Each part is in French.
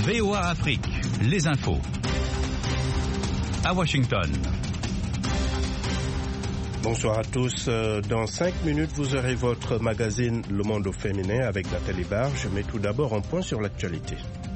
VOA Afrique, les infos. À Washington. Bonsoir à tous. Dans 5 minutes, vous aurez votre magazine Le Monde au féminin avec Nathalie Barge. Mais tout d'abord, un point sur l'actualité.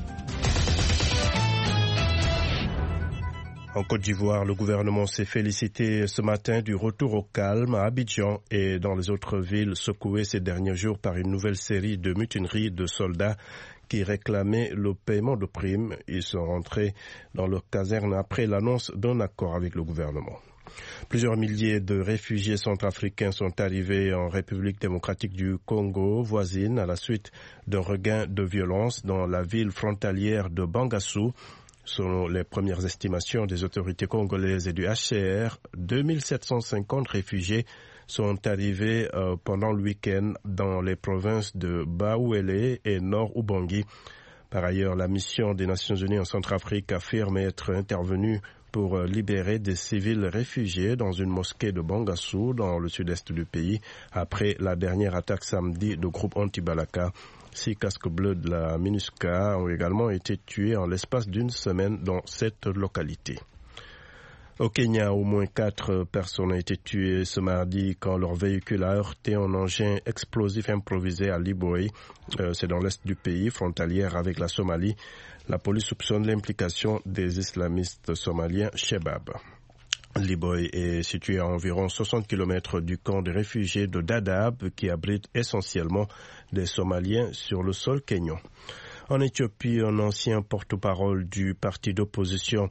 En Côte d'Ivoire, le gouvernement s'est félicité ce matin du retour au calme à Abidjan et dans les autres villes secouées ces derniers jours par une nouvelle série de mutineries de soldats qui réclamaient le paiement de primes. Ils sont rentrés dans leur caserne après l'annonce d'un accord avec le gouvernement. Plusieurs milliers de réfugiés centrafricains sont arrivés en République démocratique du Congo voisine à la suite d'un regain de violence dans la ville frontalière de Bangassou. Selon les premières estimations des autorités congolaises et du HCR, 2750 réfugiés sont arrivés pendant le week-end dans les provinces de Baouélé et Nord-Ubangi. Par ailleurs, la mission des Nations Unies en Centrafrique affirme être intervenue pour libérer des civils réfugiés dans une mosquée de Bangassou, dans le sud-est du pays, après la dernière attaque samedi de groupe anti-Balaka. 6 casques bleus de la MINUSCA ont également été tués en l'espace d'une semaine dans cette localité. Au Kenya, au moins 4 personnes ont été tuées ce mardi quand leur véhicule a heurté un engin explosif improvisé à Liboy. C'est dans l'est du pays, frontalière avec la Somalie. La police soupçonne l'implication des islamistes somaliens Shebab. Liboy est situé à environ 60 km du camp de réfugiés de Dadaab qui abrite essentiellement des Somaliens sur le sol kényan. En Éthiopie, un ancien porte-parole d'un parti d'opposition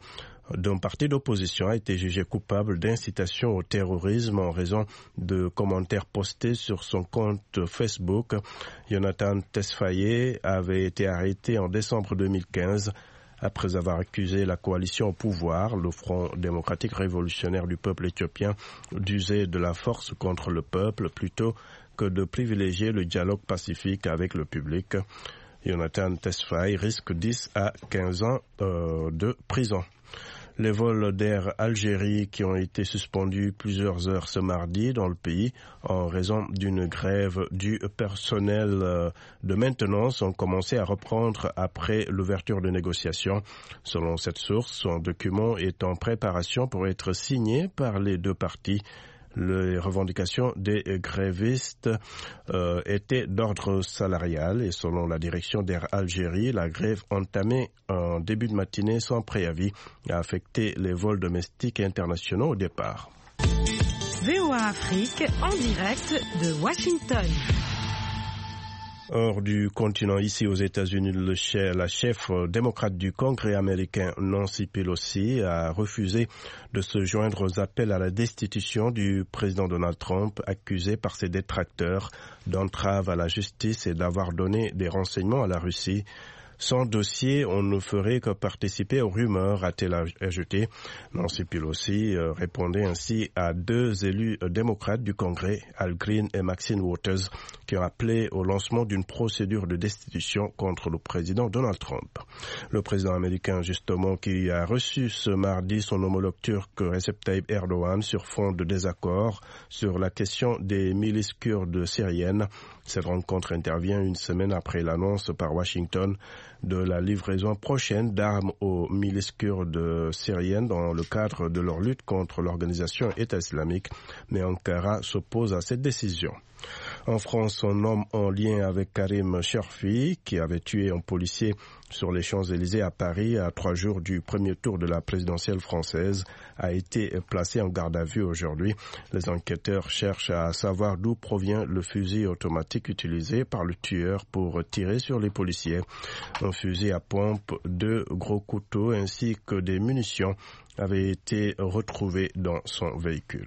a été jugé coupable d'incitation au terrorisme en raison de commentaires postés sur son compte Facebook. Jonathan Tesfaye avait été arrêté en décembre 2015 après avoir accusé la coalition au pouvoir, le Front démocratique révolutionnaire du peuple éthiopien, d'user de la force contre le peuple plutôt que de privilégier le dialogue pacifique avec le public. Jonathan Tesfaye risque 10 à 15 ans de prison. Les vols d'Air Algérie qui ont été suspendus plusieurs heures ce mardi dans le pays en raison d'une grève du personnel de maintenance ont commencé à reprendre après l'ouverture de négociations. Selon cette source, un document est en préparation pour être signé par les deux parties. Les revendications des grévistes étaient d'ordre salarial et selon la direction d'Air Algérie, la grève entamée en début de matinée sans préavis a affecté les vols domestiques et internationaux au départ. VOA Afrique en direct de Washington. Hors du continent, ici aux États-Unis, la chef démocrate du Congrès américain, Nancy Pelosi, a refusé de se joindre aux appels à la destitution du président Donald Trump, accusé par ses détracteurs d'entrave à la justice et d'avoir donné des renseignements à la Russie. Sans dossier, on ne ferait que participer aux rumeurs, a-t-elle ajouté. Nancy Pelosi répondait ainsi à 2 élus démocrates du Congrès, Al Green et Maxine Waters, qui ont appelé au lancement d'une procédure de destitution contre le président Donald Trump. Le président américain, justement, qui a reçu ce mardi son homologue turc Recep Tayyip Erdogan sur fond de désaccord sur la question des milices kurdes syriennes. Cette rencontre intervient une semaine après l'annonce par Washington de la livraison prochaine d'armes aux milices kurdes syriennes dans le cadre de leur lutte contre l'organisation État islamique, mais Ankara s'oppose à cette décision. En France, un homme en lien avec Karim Cherfi, qui avait tué un policier sur les Champs-Élysées à Paris à 3 jours du premier tour de la présidentielle française, a été placé en garde à vue aujourd'hui. Les enquêteurs cherchent à savoir d'où provient le fusil automatique utilisé par le tueur pour tirer sur les policiers. Un fusil à pompe, 2 gros couteaux ainsi que des munitions avaient été retrouvés dans son véhicule.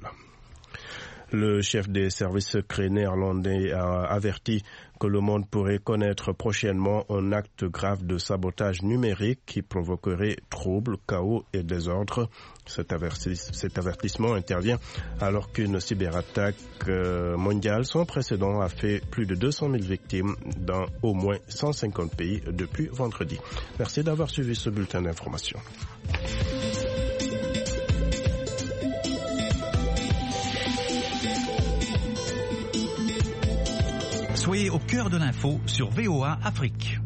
Le chef des services secrets néerlandais a averti que le monde pourrait connaître prochainement un acte grave de sabotage numérique qui provoquerait troubles, chaos et désordre. Cet avertissement intervient alors qu'une cyberattaque mondiale sans précédent a fait plus de 200 000 victimes dans au moins 150 pays depuis vendredi. Merci d'avoir suivi ce bulletin d'information. Soyez au cœur de l'info sur VOA Afrique.